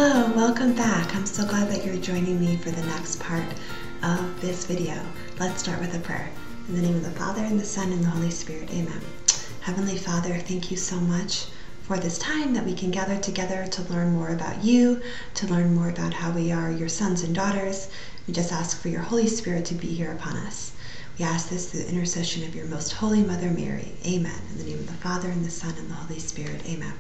Hello, welcome back. I'm so glad that you're joining me for the next part of this video. Let's start with a prayer. In the name of the Father, and the Son, and the Holy Spirit, amen. Heavenly Father, thank you so much for this time that we can gather together to learn more about you, to learn more about how we are your sons and daughters. We just ask for your Holy Spirit to be here upon us. We ask this through the intercession of your most holy Mother Mary, amen. In the name of the Father, and the Son, and the Holy Spirit, amen.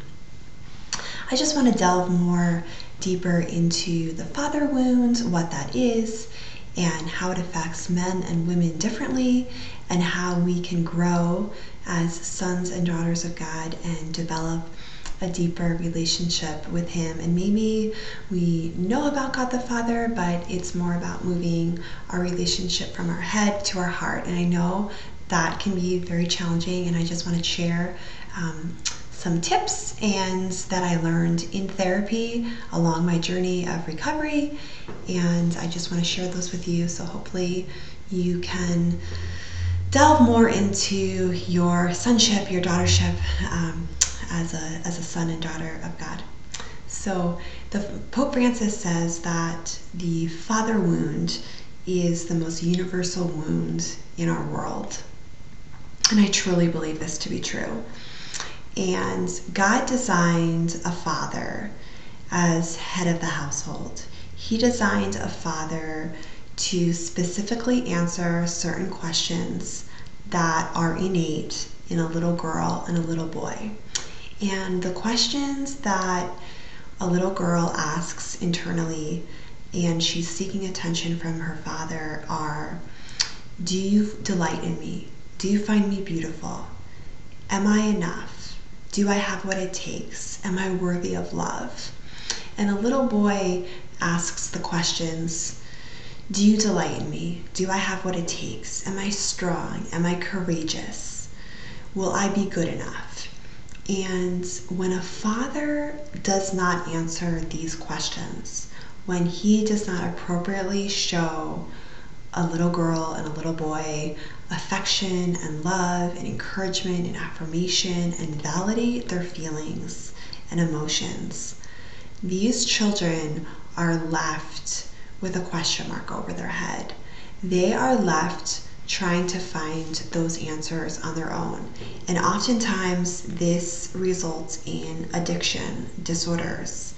I just want to delve more deeper into the father wound, what that is, and how it affects men and women differently, and how we can grow as sons and daughters of God and develop a deeper relationship with Him. And maybe we know about God the Father, but it's more about moving our relationship from our head to our heart. And I know that can be very challenging, and I just want to share some tips and that I learned in therapy along my journey of recovery, and I just want to share those with you, so hopefully you can delve more into your sonship, your daughtership, as a son and daughter of God. So the Pope Francis says that the father wound is the most universal wound in our world, and I truly believe this to be true. And God designed a father as head of the household. He designed a father to specifically answer certain questions that are innate in a little girl and a little boy. And the questions that a little girl asks internally, and she's seeking attention from her father, are: do you delight in me? Do you find me beautiful? Am I enough? Do I have what it takes? Am I worthy of love? And a little boy asks the questions: do you delight in me? Do I have what it takes? Am I strong? Am I courageous? Will I be good enough? And when a father does not answer these questions, when he does not appropriately show a little girl and a little boy affection and love and encouragement and affirmation and validate their feelings and emotions, these children are left with a question mark over their head. They are left trying to find those answers on their own. And oftentimes this results in addiction, disorders,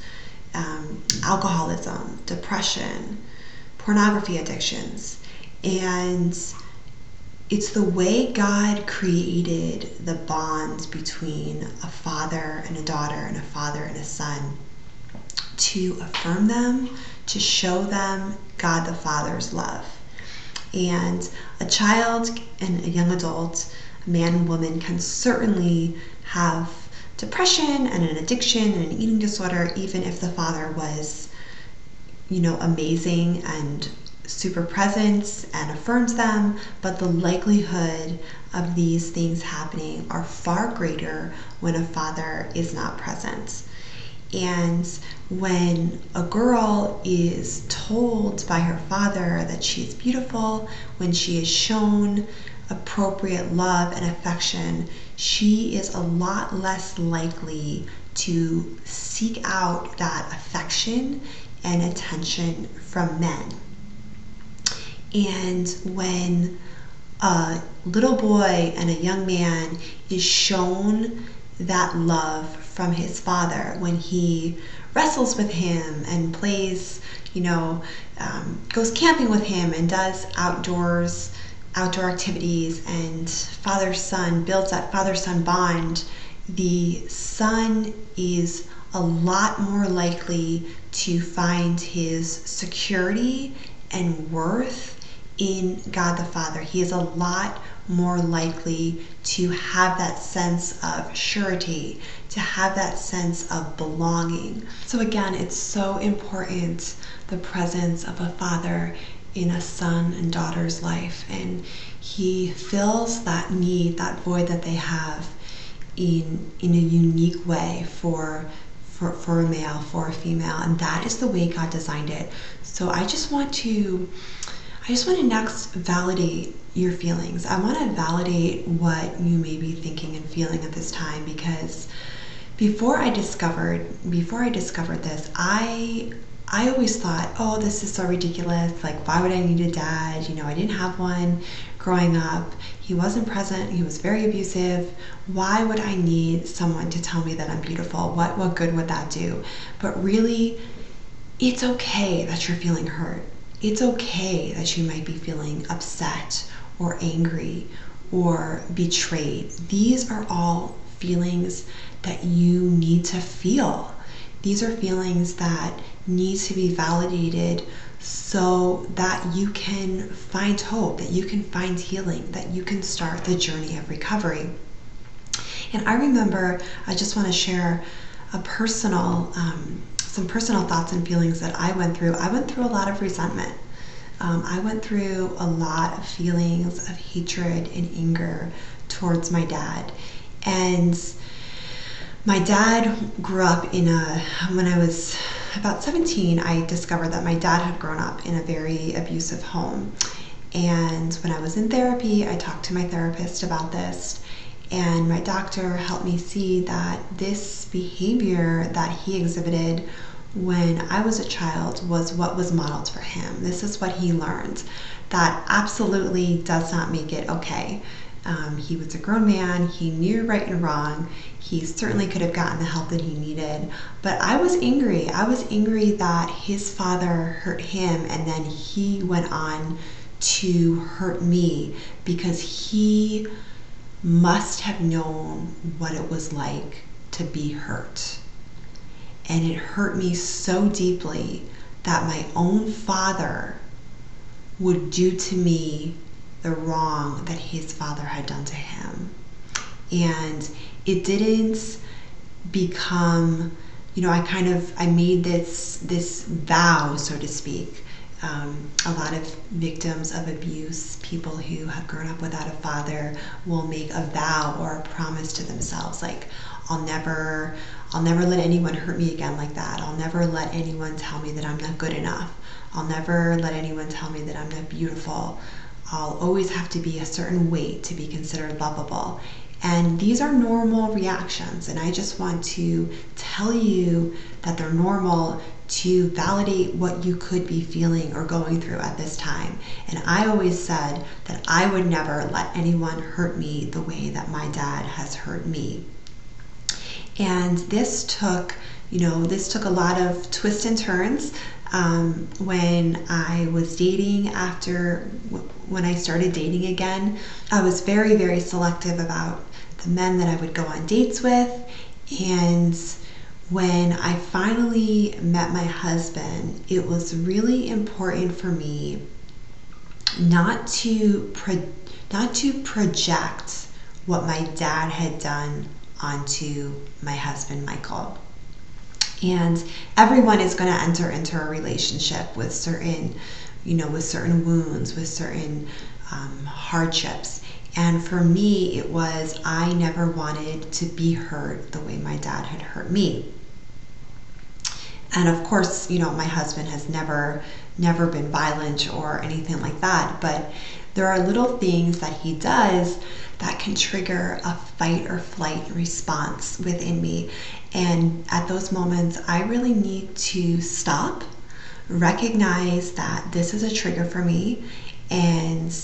alcoholism, depression, pornography addictions. And it's the way God created the bond between a father and a daughter and a father and a son, to affirm them, to show them God the Father's love. And a child and a young adult, a man and woman, can certainly have depression and an addiction and an eating disorder, even if the father was, amazing and super present and affirms them. But the likelihood of these things happening are far greater when a father is not present. And when a girl is told by her father that she is beautiful, when she is shown appropriate love and affection, she is a lot less likely to seek out that affection and attention from men. And when a little boy and a young man is shown that love from his father, when he wrestles with him and plays, goes camping with him and does outdoor activities, and father-son builds that father-son bond, the son is a lot more likely to find his security and worth in God the Father. He is a lot more likely to have that sense of surety, to have that sense of belonging. So again, it's so important, the presence of a father in a son and daughter's life, and he fills that need, that void that they have in a unique way for a male, for a female, and that is the way God designed it. So I just want to next validate your feelings. I want to validate what you may be thinking and feeling at this time, because before I discovered this, I always thought, oh, this is so ridiculous. Like, why would I need a dad? You know, I didn't have one growing up. He wasn't present. He was very abusive. Why would I need someone to tell me that I'm beautiful? What good would that do? But really, it's okay that you're feeling hurt. It's okay that you might be feeling upset or angry or betrayed. These are all feelings that you need to feel. These are feelings that need to be validated so that you can find hope, that you can find healing, that you can start the journey of recovery. And I remember, I just want to share a personal, some personal thoughts and feelings that I went through. I went through a lot of resentment. I went through a lot of feelings of hatred and anger towards my dad. And my dad grew up when I was about 17, I discovered that my dad had grown up in a very abusive home. And when I was in therapy, I talked to my therapist about this, and my doctor helped me see that this behavior that he exhibited when I was a child was what was modeled for him. This is what he learned. That absolutely does not make it okay. He was a grown man. He knew right and wrong. He certainly could have gotten the help that he needed. But I was angry. I was angry that his father hurt him, and then he went on to hurt me because he must have known what it was like to be hurt. And it hurt me so deeply that my own father would do to me the wrong that his father had done to him. And it didn't become, I made this vow, so to speak. A lot of victims of abuse, people who have grown up without a father, will make a vow or a promise to themselves, like, I'll never let anyone hurt me again like that. I'll never let anyone tell me that I'm not good enough. I'll never let anyone tell me that I'm not beautiful. I'll always have to be a certain weight to be considered lovable. And these are normal reactions, and I just want to tell you that they're normal to validate what you could be feeling or going through at this time. And I always said that I would never let anyone hurt me the way that my dad has hurt me. And this took a lot of twists and turns. When I was dating, when I started dating again, I was very, very selective about the men that I would go on dates with. And when I finally met my husband, it was really important for me not to project what my dad had done onto my husband, Michael. And everyone is going to enter into a relationship with certain wounds, with certain hardships. And for me, it was, I never wanted to be hurt the way my dad had hurt me. And of course, my husband has never been violent or anything like that, but there are little things that he does that can trigger a fight or flight response within me. And at those moments, I really need to stop, recognize that this is a trigger for me, and,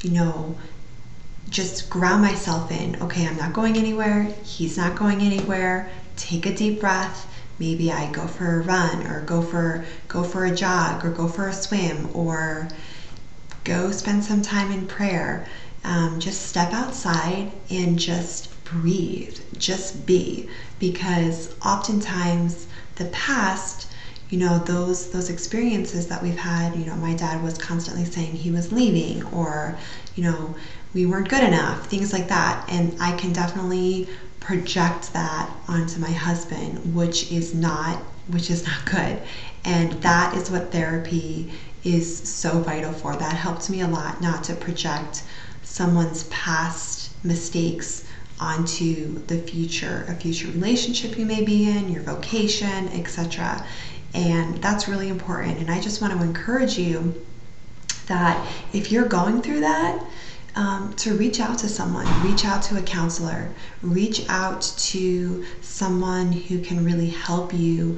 just ground myself in, okay, I'm not going anywhere, he's not going anywhere, take a deep breath. Maybe I go for a run, or go for a jog, or go for a swim, or go spend some time in prayer. Just step outside and just breathe, just be. Because oftentimes the past, those experiences that we've had, my dad was constantly saying he was leaving, or, we weren't good enough, things like that. And I can definitely project that onto my husband, which is not good. And that is what therapy is so vital for. That helped me a lot, not to project someone's past mistakes onto the future, a future relationship you may be in, your vocation, etc. And that's really important. And I just want to encourage you that if you're going through that, to reach out to someone, reach out to a counselor, reach out to someone who can really help you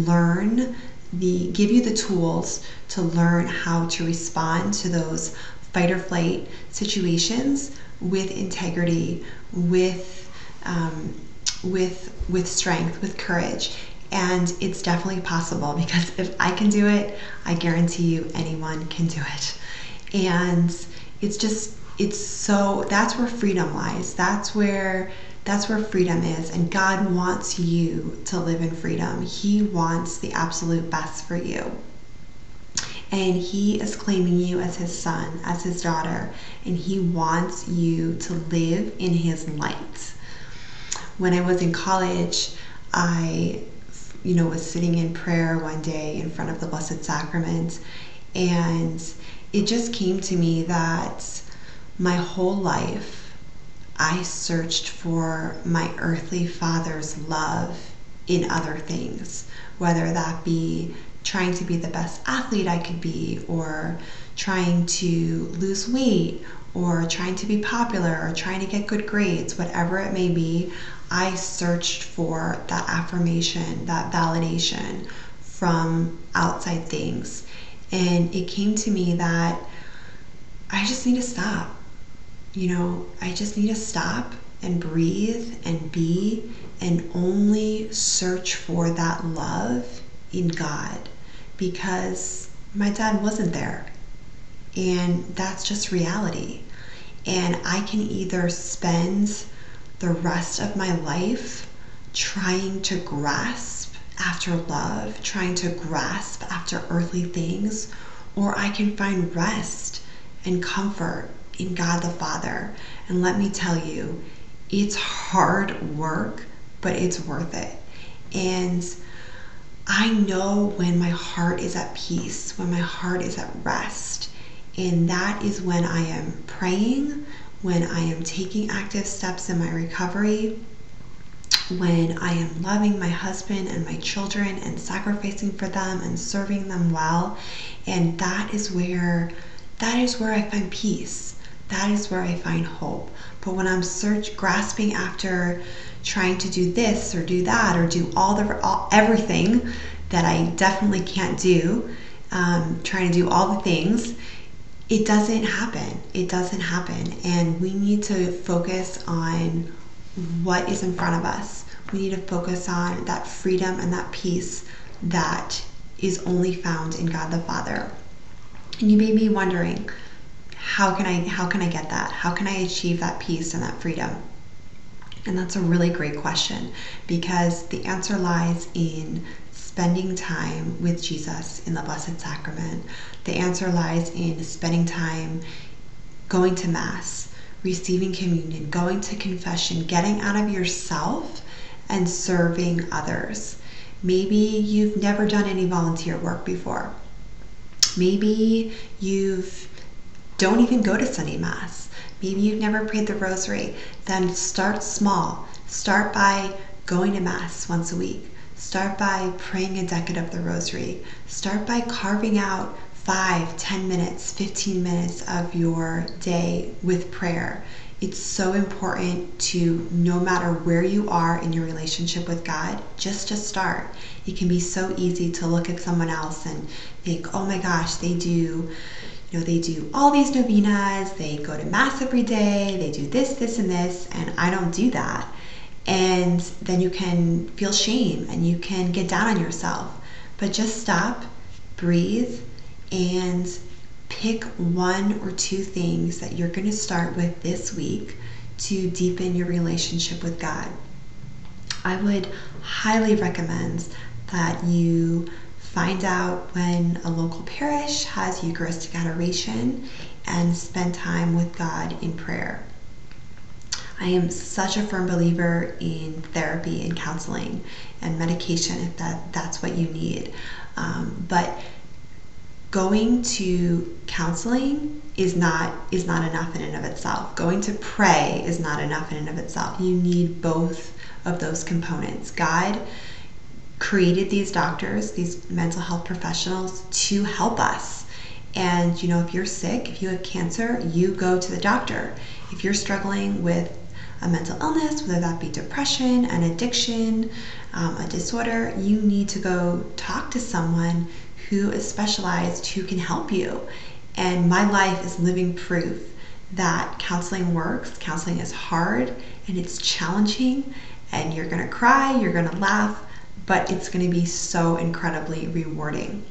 give you the tools to learn how to respond to those fight or flight situations with integrity, with strength, with courage. And it's definitely possible, because if I can do it, I guarantee you anyone can do it. And that's where freedom lies. That's where freedom is. And God wants you to live in freedom. He wants the absolute best for you. And He is claiming you as His son, as His daughter, and He wants you to live in His light. When I was in college, I was sitting in prayer one day in front of the Blessed Sacrament, and it just came to me that my whole life I searched for my earthly father's love in other things, whether that be trying to be the best athlete I could be, or trying to lose weight, or trying to be popular, or trying to get good grades, whatever it may be. I searched for that affirmation, that validation from outside things. And it came to me that I just need to stop. I just need to stop and breathe and be, and only search for that love in God, because my dad wasn't there. And that's just reality. And I can either spend the rest of my life trying to grasp after love, trying to grasp after earthly things, or I can find rest and comfort in God the Father. And let me tell you, it's hard work, but it's worth it. And I know when my heart is at peace, when my heart is at rest. And that is when I am praying, when I am taking active steps in my recovery, when I am loving my husband and my children and sacrificing for them and serving them well. And that is where I find peace. That is where I find hope. But when I'm grasping after trying to do this or do that, or do everything that I definitely can't do, trying to do all the things, it doesn't happen. It doesn't happen. And we need to focus on what is in front of us. We need to focus on that freedom and that peace that is only found in God the Father. And you may be wondering, how can I get that? How can I achieve that peace and that freedom? And that's a really great question, because the answer lies in spending time with Jesus in the Blessed Sacrament. The answer lies in spending time going to Mass, receiving communion, going to confession, getting out of yourself and serving others. Maybe you've never done any volunteer work before. Maybe you don't even go to Sunday Mass. Maybe you've never prayed the Rosary. Then start small. Start by going to Mass once a week. Start by praying a decade of the Rosary. Start by carving out 5, 10 minutes, 15 minutes of your day with prayer. It's so important to, no matter where you are in your relationship with God, just to start. It can be so easy to look at someone else and think, oh my gosh, they do all these novenas, they go to Mass every day, they do this, this, and this, and I don't do that. And then you can feel shame and you can get down on yourself. But just stop, breathe, and pick 1 or 2 things that you're going to start with this week to deepen your relationship with God. I would highly recommend that you find out when a local parish has Eucharistic adoration and spend time with God in prayer. I am such a firm believer in therapy and counseling and medication if that's what you need. But going to counseling is not enough in and of itself. Going to pray is not enough in and of itself. You need both of those components. God created these doctors, these mental health professionals, to help us. And if you're sick, if you have cancer, you go to the doctor. If you're struggling with a mental illness, whether that be depression, an addiction, a disorder, you need to go talk to someone who is specialized, who can help you. And my life is living proof that counseling works. Counseling is hard and it's challenging, and you're gonna cry, you're gonna laugh, but it's gonna be so incredibly rewarding.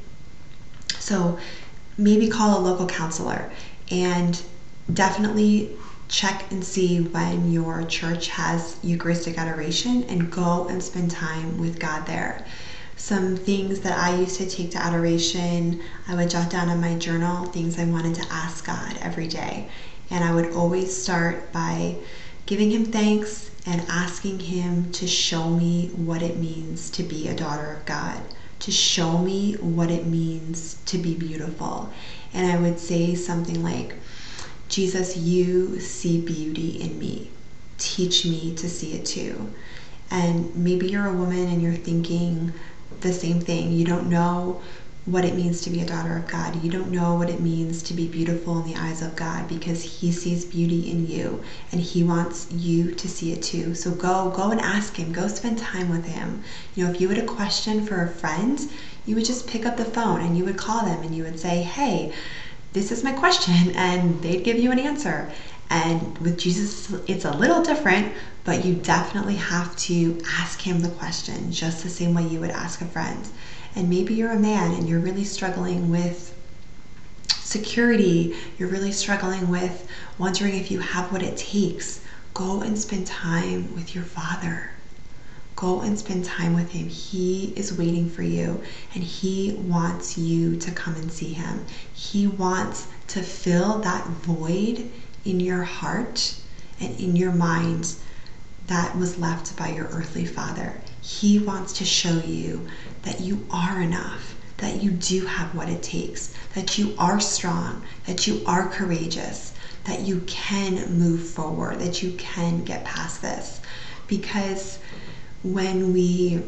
So maybe call a local counselor, and definitely check and see when your church has Eucharistic adoration and go and spend time with God there. Some things that I used to take to adoration, I would jot down in my journal things I wanted to ask God every day. And I would always start by giving him thanks and asking him to show me what it means to be a daughter of God, to show me what it means to be beautiful. And I would say something like, Jesus, you see beauty in me. Teach me to see it too. And maybe you're a woman and you're thinking the same thing. You don't know what it means to be a daughter of God. You don't know what it means to be beautiful in the eyes of God, because he sees beauty in you and he wants you to see it too. So go and ask him. Go spend time with him. If you had a question for a friend, you would just pick up the phone and you would call them and you would say, hey, this is my question, and they'd give you an answer. And with Jesus, it's a little different, but you definitely have to ask him the question just the same way you would ask a friend. And maybe you're a man and you're really struggling with security, you're really struggling with wondering if you have what it takes. Go and spend time with your Father. Go and spend time with him. He is waiting for you, and he wants you to come and see him. He wants to fill that void in your heart and in your mind that was left by your earthly father. He wants to show you that you are enough, that you do have what it takes, that you are strong, that you are courageous, that you can move forward, that you can get past this. Because when we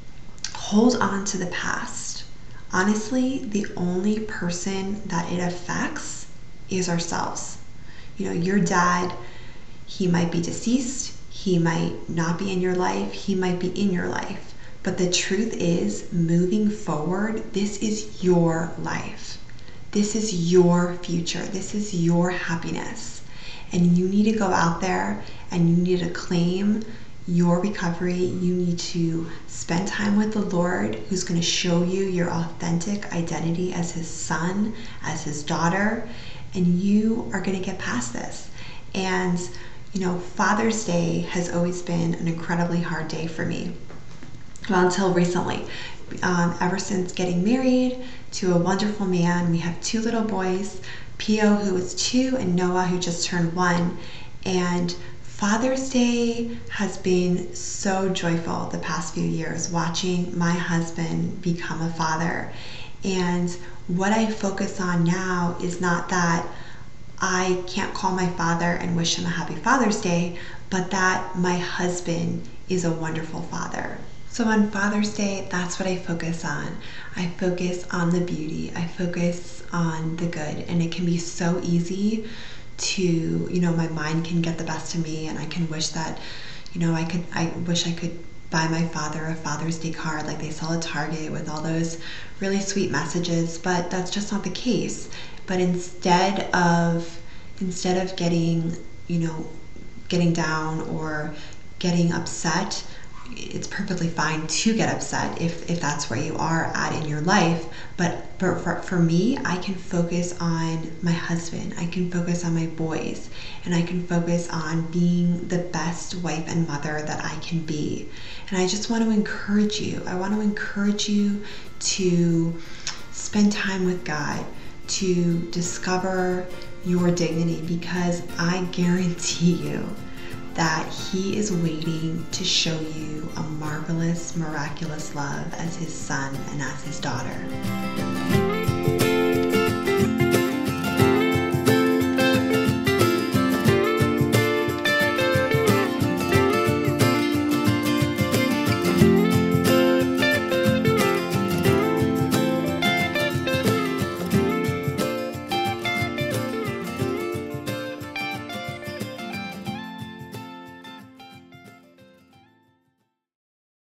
hold on to the past, honestly, the only person that it affects is ourselves. Your dad, he might be deceased, he might not be in your life, he might be in your life. But the truth is, moving forward, this is your life. This is your future. This is your happiness. And you need to go out there and you need to claim your recovery. You need to spend time with the Lord, who's going to show you your authentic identity as his son, as his daughter, and you are going to get past this. And Father's Day has always been an incredibly hard day for me. Well, until recently. Ever since getting married to a wonderful man, we have 2 little boys, Pio, who is 2, and Noah, who just turned 1. And Father's Day has been so joyful the past few years, watching my husband become a father. And what I focus on now is not that I can't call my father and wish him a happy Father's Day, but that my husband is a wonderful father. So on Father's Day, that's what I focus on. I focus on the beauty. I focus on the good. And it can be so easy to, my mind can get the best of me, and I can wish that, I wish I could buy my father a Father's Day card like they sell at Target with all those really sweet messages, but that's just not the case. But instead of getting, getting down or getting upset, it's perfectly fine to get upset if that's where you are at in your life. But for me, I can focus on my husband, I can focus on my boys, and I can focus on being the best wife and mother that I can be. And I just want to encourage you. I want to encourage you to spend time with God, to discover your dignity, because I guarantee you that he is waiting to show you a marvelous, miraculous love as his son and as his daughter.